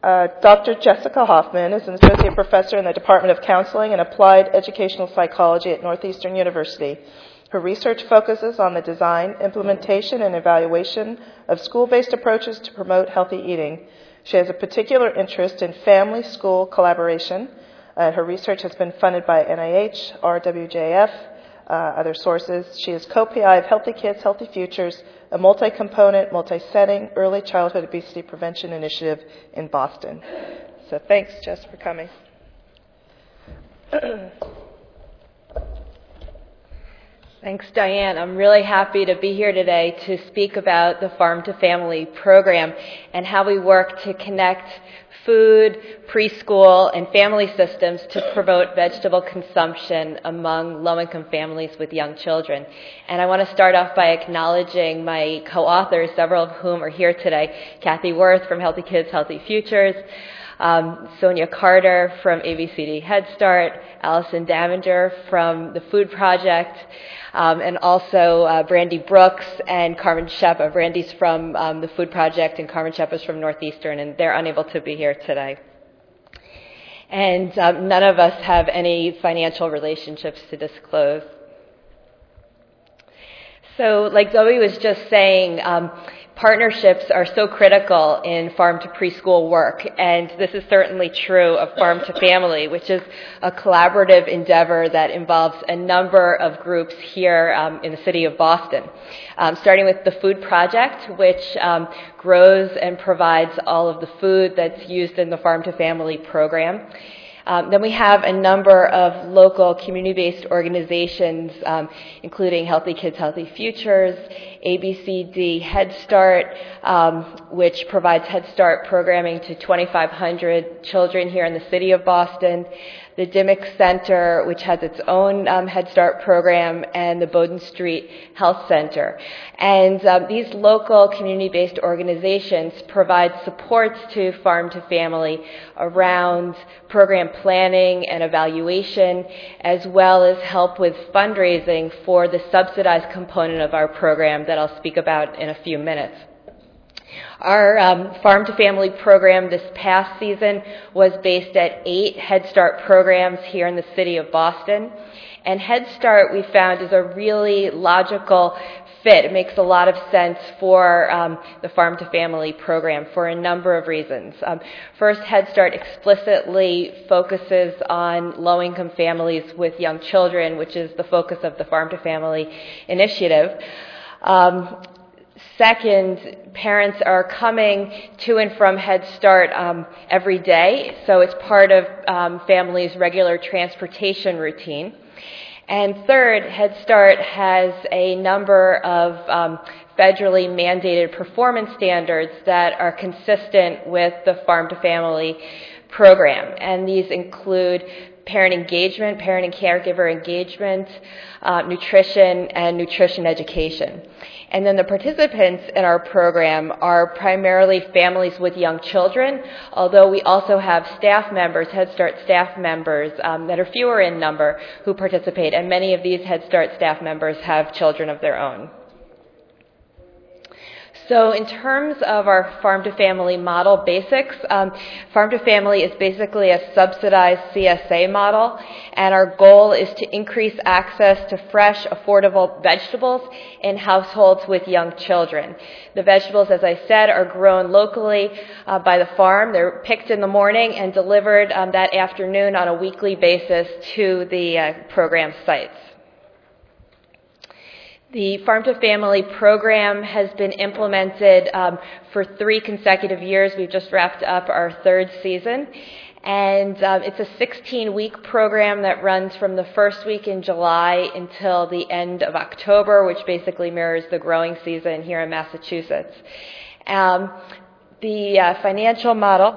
Dr. Jessica Hoffman is an associate professor in the Department of Counseling and Applied Educational Psychology at Northeastern University. Her research focuses on the design, implementation, and evaluation of school-based approaches to promote healthy eating. She has a particular interest in family-school collaboration. Her research has been funded by NIH, RWJF, other sources. She is co-PI of Healthy Kids, Healthy Futures, a multi-component, multi-setting early childhood obesity prevention initiative in Boston. So thanks, Jess, for coming. Thanks, Diane. I'm really happy to be here today to speak about the Farm to Family program and how we work to connect food, preschool, and family systems to promote vegetable consumption among low-income families with young children. And I want to start off by acknowledging my co-authors, several of whom are here today. Kathy Worth from Healthy Kids, Healthy Futures, Sonia Carter from ABCD Head Start, Allison Daminger from the Food Project, and also Brandy Brooks and Carmen Shepa. Brandy's from the Food Project and Carmen Shepa's from Northeastern, and they're unable to be here today. And none of us have any financial relationships to disclose. So like Zoe was just saying, partnerships are so critical in farm to preschool work, and this is certainly true of Farm to Family, which is a collaborative endeavor that involves a number of groups here in the city of Boston, starting with the Food Project, which grows and provides all of the food that's used in the Farm to Family program. Then we have a number of local community-based organizations, including Healthy Kids, Healthy Futures, ABCD Head Start, which provides Head Start programming to 2,500 children here in the city of Boston, the Dimmick Center, which has its own Head Start program, and the Bowdoin Street Health Center. And these local community-based organizations provide supports to Farm to Family around program planning and evaluation, as well as help with fundraising for the subsidized component of our program that I'll speak about in a few minutes. Our Farm to Family program this past season was based at 8 Head Start programs here in the city of Boston. And Head Start, we found, is a really logical fit. It makes a lot of sense for the Farm to Family program for a number of reasons. First, Head Start explicitly focuses on low-income families with young children, which is the focus of the Farm to Family initiative. Second, parents are coming to and from Head Start every day, so it's part of families' regular transportation routine. And third, Head Start has a number of federally mandated performance standards that are consistent with the Farm to Family program, and these include parent engagement, parent and caregiver engagement, nutrition, and nutrition education. And then the participants in our program are primarily families with young children, although we also have staff members, Head Start staff members, that are fewer in number who participate, and many of these Head Start staff members have children of their own. So in terms of our Farm to Family model basics, Farm to Family is basically a subsidized CSA model, and our goal is to increase access to fresh, affordable vegetables in households with young children. The vegetables, as I said, are grown locally by the farm. They're picked in the morning and delivered that afternoon on a weekly basis to the program sites. The Farm to Family program has been implemented for 3 consecutive years. We've just wrapped up our 3rd season. And it's a 16-week program that runs from the first week in July until the end of October, which basically mirrors the growing season here in Massachusetts. The financial model...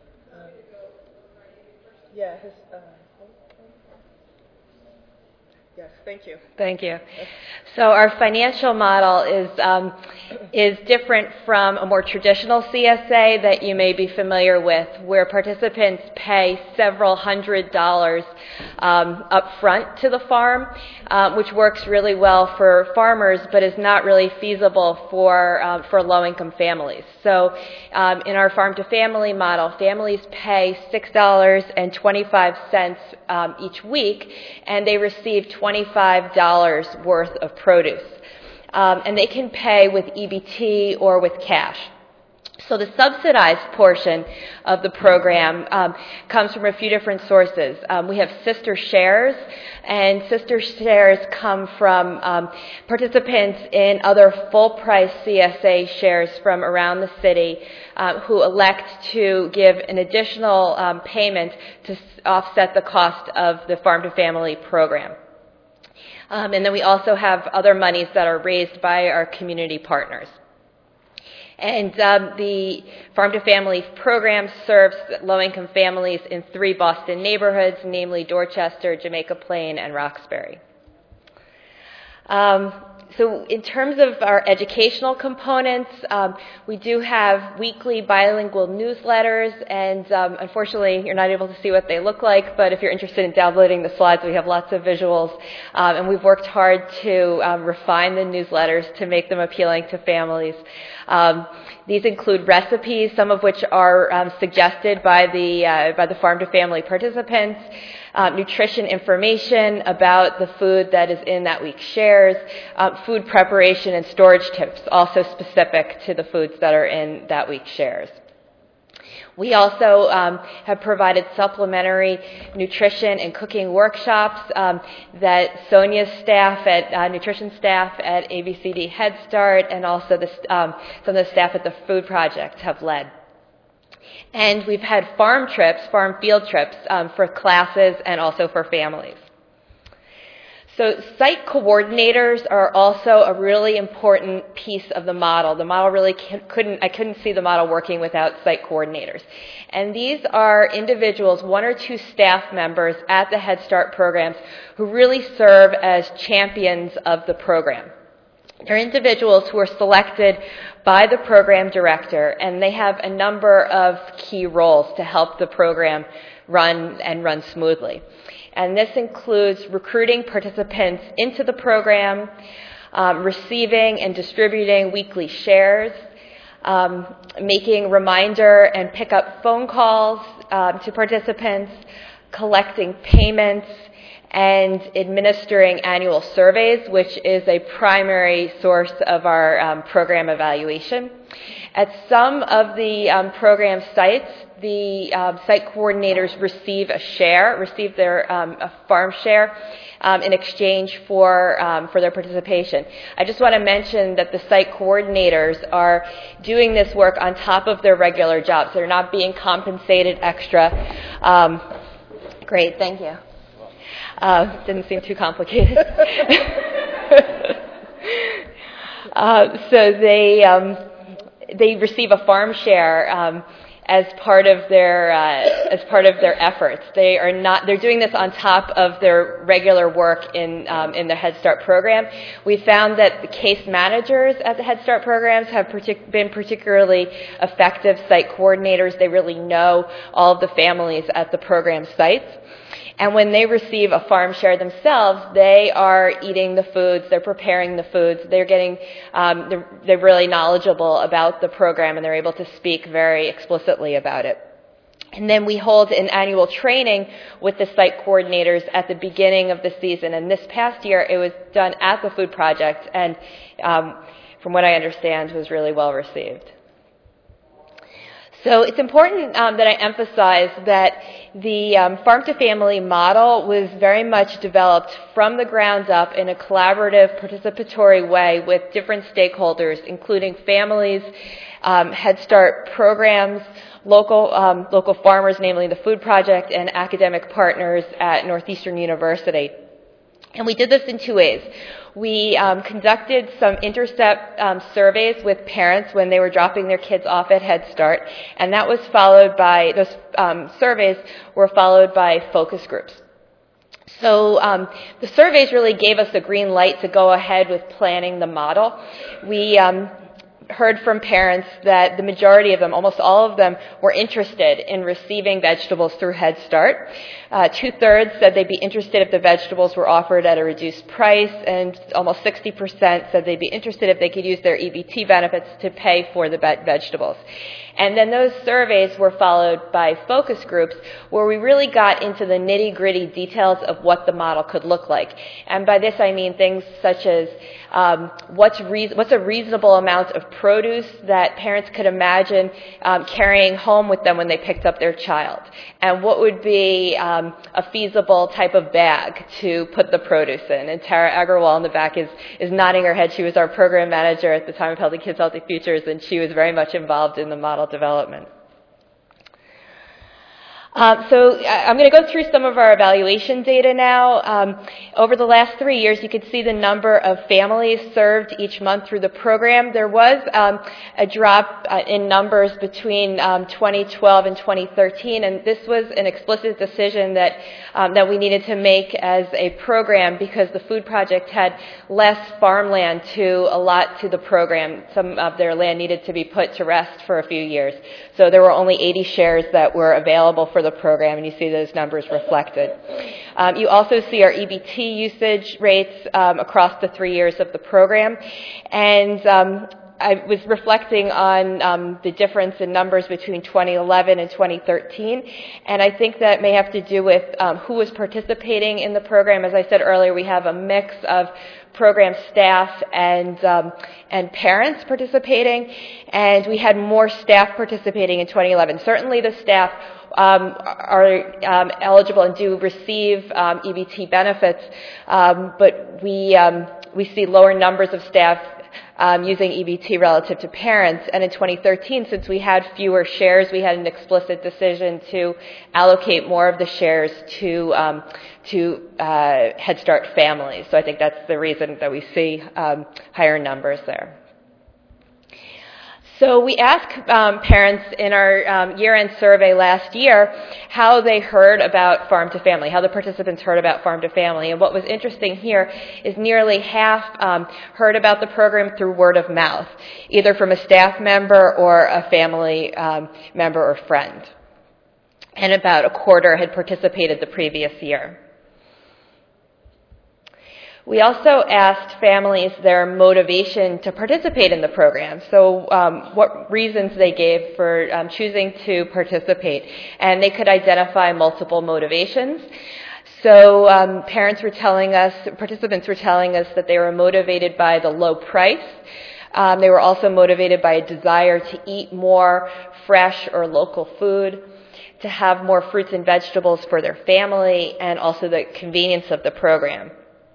Yeah, Yes, thank you. Thank you. So our financial model is different from a more traditional CSA that you may be familiar with, where participants pay several $100s up front to the farm, which works really well for farmers, but is not really feasible for low-income families. So in our farm-to-family model, families pay $6.25 each week, and they receive $25 worth of produce. And they can pay with EBT or with cash. So the subsidized portion of the program comes from a few different sources. We have sister shares, and sister shares come from participants in other full-price CSA shares from around the city who elect to give an additional payment to offset the cost of the farm-to-family program. And then we also have other monies that are raised by our community partners. And the Farm-to-Family program serves low-income families in 3 Boston neighborhoods, namely Dorchester, Jamaica Plain, and Roxbury. So in terms of our educational components, we do have weekly bilingual newsletters, and unfortunately you're not able to see what they look like, but if you're interested in downloading the slides, we have lots of visuals, and we've worked hard to refine the newsletters to make them appealing to families. These include recipes, some of which are suggested by the farm-to-family participants, nutrition information about the food that is in that week's shares, food preparation and storage tips, also specific to the foods that are in that week's shares. We also have provided supplementary nutrition and cooking workshops that Sonia's staff nutrition staff at ABCD Head Start, and also some of the staff at the Food Project have led. And we've had farm field trips for classes and also for families. So site coordinators are also a really important piece of the model. The model really I couldn't see the model working without site coordinators. And these are individuals, 1 or 2 staff members at the Head Start programs who really serve as champions of the program. They're individuals who are selected by the program director, and they have a number of key roles to help the program run smoothly. And this includes recruiting participants into the program, receiving and distributing weekly shares, making reminder and pick-up phone calls to participants, collecting payments, and administering annual surveys, which is a primary source of our program evaluation. At some of the program sites, the site coordinators receive their a farm share in exchange for their participation. I just want to mention that the site coordinators are doing this work on top of their regular jobs. They're not being compensated extra. Great, thank you. Didn't seem too complicated. So they receive a farm share as part of their efforts. They're doing this on top of their regular work in the Head Start program. We found that the case managers at the Head Start programs have been particularly effective site coordinators. They really know all of the families at the program sites. And when they receive a farm share themselves, they are eating the foods, they're preparing the foods, they're really knowledgeable about the program, and they're able to speak very explicitly about it. And then we hold an annual training with the site coordinators at the beginning of the season. And this past year, it was done at the Food Project, and from what I understand, was really well received. So it's important that I emphasize that the farm-to-family model was very much developed from the ground up in a collaborative, participatory way with different stakeholders, including families, Head Start programs, local farmers, namely the Food Project, and academic partners at Northeastern University. And we did this in 2 ways. We conducted some intercept surveys with parents when they were dropping their kids off at Head Start, and that was followed by, those surveys were followed by focus groups. So the surveys really gave us the green light to go ahead with planning the model. We heard from parents that the majority of them, almost all of them, were interested in receiving vegetables through Head Start. 2/3 said they'd be interested if the vegetables were offered at a reduced price, and almost 60% said they'd be interested if they could use their EBT benefits to pay for the vegetables. And then those surveys were followed by focus groups where we really got into the nitty-gritty details of what the model could look like. And by this I mean things such as what's a reasonable amount of produce that parents could imagine carrying home with them when they picked up their child, and what would be a feasible type of bag to put the produce in. And Tara Agarwal in the back is nodding her head. She was our program manager at the time of Healthy Kids, Healthy Futures, and she was very much involved in the model development. So I'm going to go through some of our evaluation data now. Over the last 3 years, you can see the number of families served each month through the program. There was a drop in numbers between 2012 and 2013, and this was an explicit decision that we needed to make as a program because the Food Project had less farmland to allot to the program. Some of their land needed to be put to rest for a few years. So there were only 80 shares that were available for the program, and you see those numbers reflected. You also see our EBT usage rates across the 3 years of the program, and I was reflecting on the difference in numbers between 2011 and 2013, and I think that may have to do with who was participating in the program. As I said earlier, we have a mix of program staff and parents participating, and we had more staff participating in 2011. Certainly the staff are eligible and do receive EBT benefits, but we see lower numbers of staff using EBT relative to parents. And in 2013, since we had fewer shares, we had an explicit decision to allocate more of the shares to Head Start families. So I think that's the reason that we see higher numbers there. So we asked parents in our year-end survey last year how they heard about Farm to Family, how the participants heard about Farm to Family. And what was interesting here is nearly half heard about the program through word of mouth, either from a staff member or a family member or friend. And about a quarter had participated the previous year. We also asked families their motivation to participate in the program, so what reasons they gave for choosing to participate, and they could identify multiple motivations. So participants were telling us that they were motivated by the low price. They were also motivated by a desire to eat more fresh or local food, to have more fruits and vegetables for their family, and also the convenience of the program.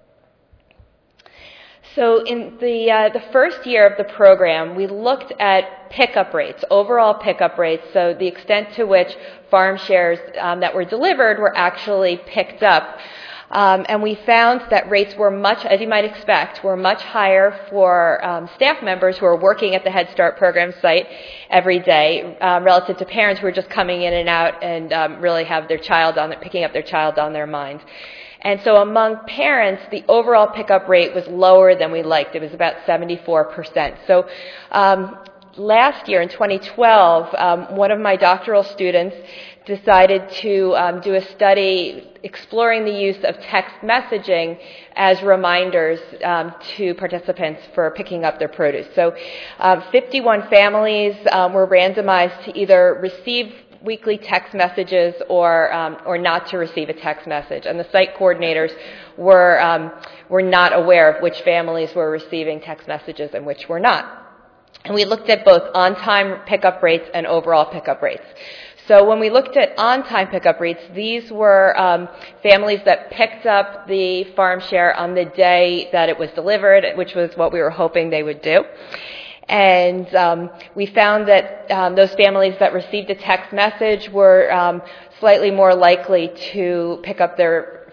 So in the first year of the program, we looked at pickup rates, overall pickup rates, so the extent to which farm shares that were delivered were actually picked up. And we found that rates were much, as you might expect, were much higher for staff members who are working at the Head Start program site every day relative to parents who are just coming in and out and really have their child picking up their child on their mind. And so among parents, the overall pickup rate was lower than we liked. It was about 74%. So last year, in 2012, one of my doctoral students decided to do a study exploring the use of text messaging as reminders to participants for picking up their produce. So 51 families were randomized to either receive weekly text messages or not to receive a text message, and the site coordinators were not aware of which families were receiving text messages and which were not. And we looked at both on-time pickup rates and overall pickup rates. So when we looked at on-time pickup rates, these were families that picked up the farm share on the day that it was delivered, which was what we were hoping they would do. And we found that those families that received a text message were slightly more likely to pick up their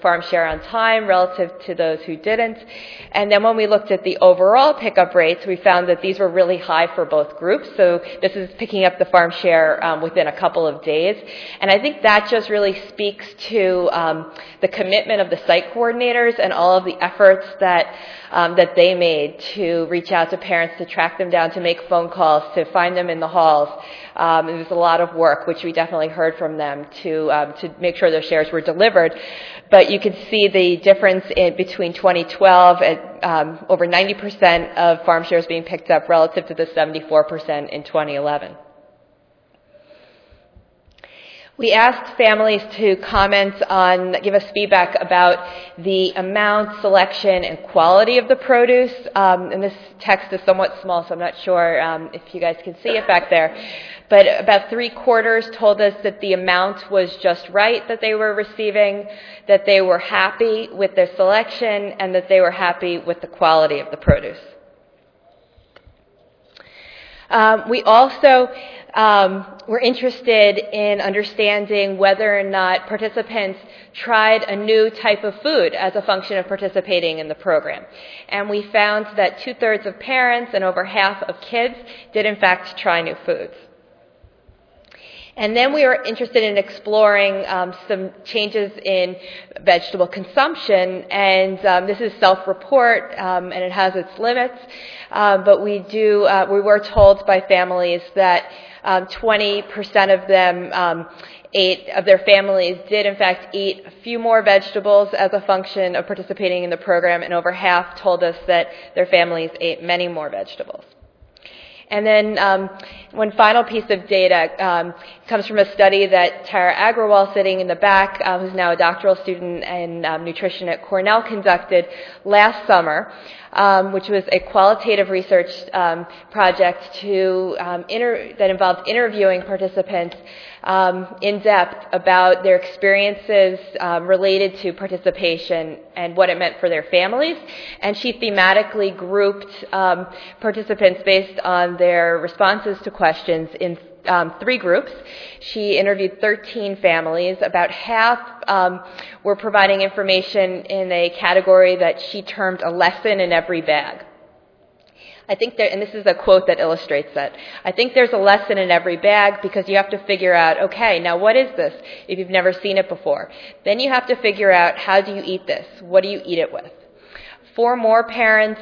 farm share on time relative to those who didn't. And then when we looked at the overall pickup rates, we found that these were really high for both groups. So this is picking up the farm share within a couple of days. And I think that just really speaks to the commitment of the site coordinators and all of the efforts that they made to reach out to parents, to track them down, to make phone calls, to find them in the halls. It was a lot of work, which we definitely heard from them to make sure those shares were delivered. But you can see the difference between 2012 at over 90% of farm shares being picked up relative to the 74% in 2011. We asked families to give us feedback about the amount, selection, and quality of the produce. And this text is somewhat small, so I'm not sure if you guys can see it back there. But about 3/4 told us that the amount was just right that they were receiving, that they were happy with their selection, and that they were happy with the quality of the produce. We also were interested in understanding whether or not participants tried a new type of food as a function of participating in the program. And we found that 2/3 of parents and over half of kids did in fact try new foods. And then we were interested in exploring some changes in vegetable consumption, and this is self-report, and it has its limits. But we were told by families that 20% of them of their families did in fact eat a few more vegetables as a function of participating in the program, and over half told us that their families ate many more vegetables. And then one final piece of data comes from a study that Tara Agrawal, sitting in the back, who's now a doctoral student in nutrition at Cornell, conducted last summer, which was a qualitative research project that involved interviewing participants in depth about their experiences related to participation and what it meant for their families. And she thematically grouped participants based on their responses to questions in 3 groups. She interviewed 13 families. About half were providing information in a category that she termed a lesson in every bag. I think and this is a quote that illustrates that. I think there's a lesson in every bag because you have to figure out, okay, now what is this if you've never seen it before? Then you have to figure out, how do you eat this? What do you eat it with? 4 more parents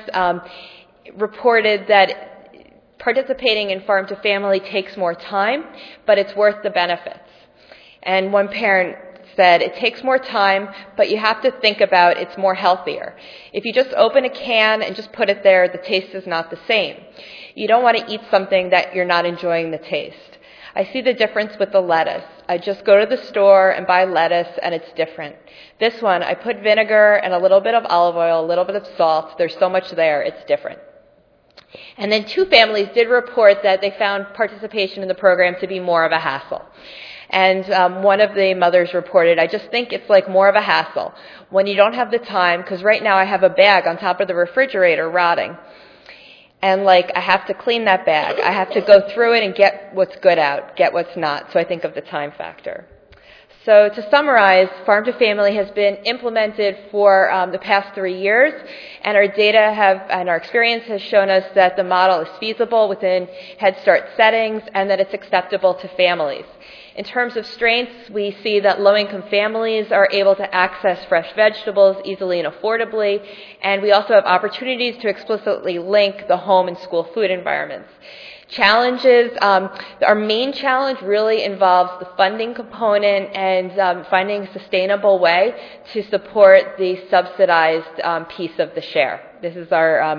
reported that participating in Farm to Family takes more time, but it's worth the benefits. And one parent said, it takes more time, but you have to think about it's more healthier. If you just open a can and just put it there, the taste is not the same. You don't want to eat something that you're not enjoying the taste. I see the difference with the lettuce. I just go to the store and buy lettuce, and it's different. This one, I put vinegar and a little bit of olive oil, a little bit of salt. There's so much there, it's different. And then 2 families did report that they found participation in the program to be more of a hassle. And one of the mothers reported, I just think it's like more of a hassle when you don't have the time, because right now I have a bag on top of the refrigerator rotting. And I have to clean that bag. I have to go through it and get what's good out, get what's not. So I think of the time factor. So to summarize, Farm to Family has been implemented for the past 3 years, and our data and our experience has shown us that the model is feasible within Head Start settings and that it's acceptable to families. In terms of strengths, we see that low-income families are able to access fresh vegetables easily and affordably, and we also have opportunities to explicitly link the home and school food environments. Challenges, our main challenge really involves the funding component and finding a sustainable way to support the subsidized piece of the share. This is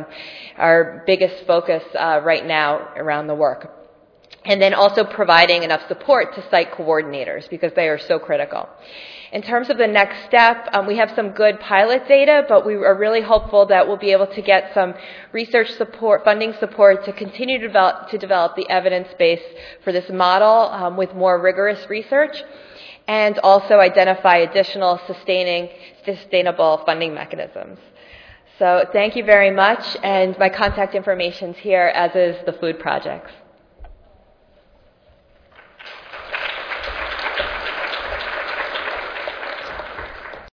our biggest focus right now around the work. And then also providing enough support to site coordinators because they are so critical. In terms of the next step, we have some good pilot data, but we are really hopeful that we'll be able to get some research support, funding support to continue to develop the evidence base for this model with more rigorous research, and also identify additional sustainable funding mechanisms. So thank you very much, and my contact information is here, as is the food projects.